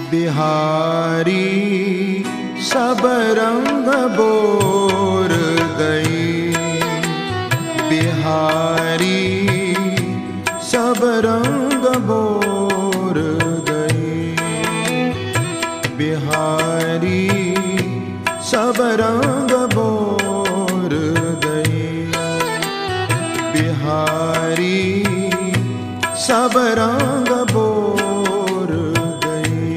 बिहारी सब रंग बोर गई, बिहारी सब रंग बोर गई, बिहारी सब रंग बोर गई, बिहारी सब रंग बोर गई।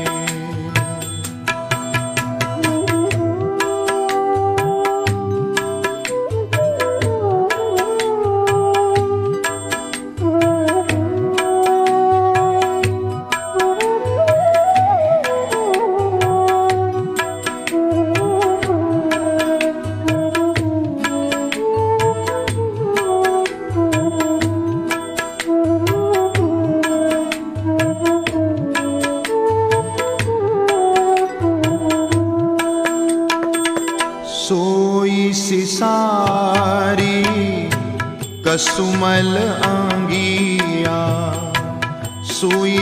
सोई सिसारी कसुमल आंगिया, सोई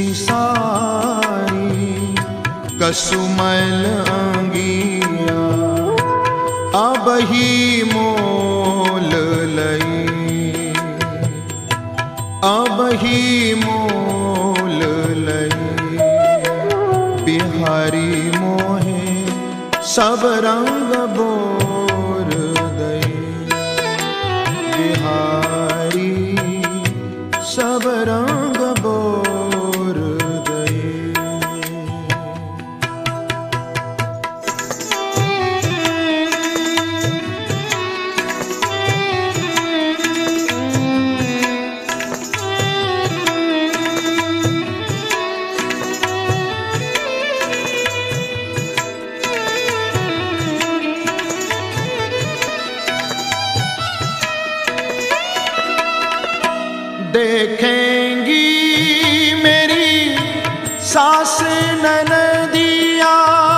सिसारी कसुमल आंगिया, अब ही मोल लई, अब ही मोल लई, बिहारी मोहे सब रंग बोर गई, बिहारी सब रंग बोर गई। देखेंगी मेरी सास ननदिया,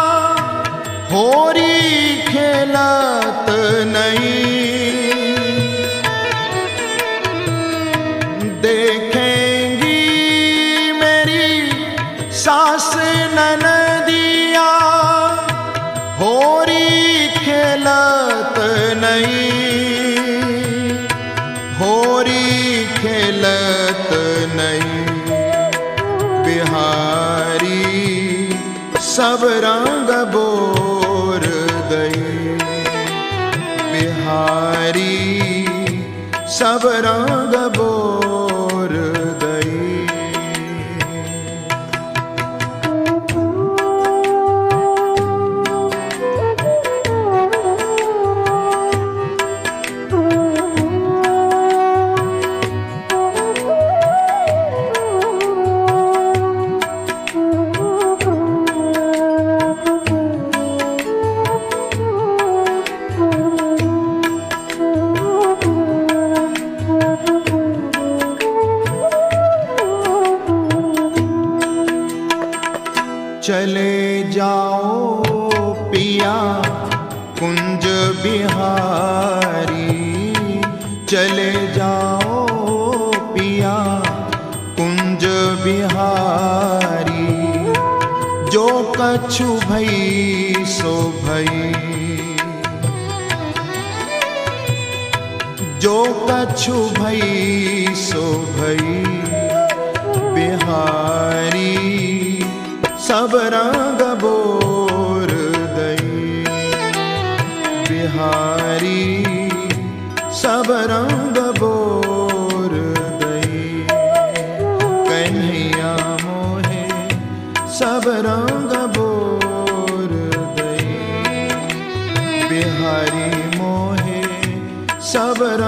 होरी खेलत नहीं, देखेंगी मेरी सास ननदिया, होरी खेलत नहीं, होरी खेलत नहीं, बिहारी सब रंग बोर गई, बिहारी सब रंग बोर गई। चले जाओ पिया कुंज बिहारी, चले जाओ पिया कुंज बिहारी, जो कछु भई सो भई, जो कछु भई सो भई, बिहारी सब रंग बोर गई, बिहारी सब रंग बोर गई, कन्हैया मोहे सब रंग बोर गई, बिहारी मोहे सब रंग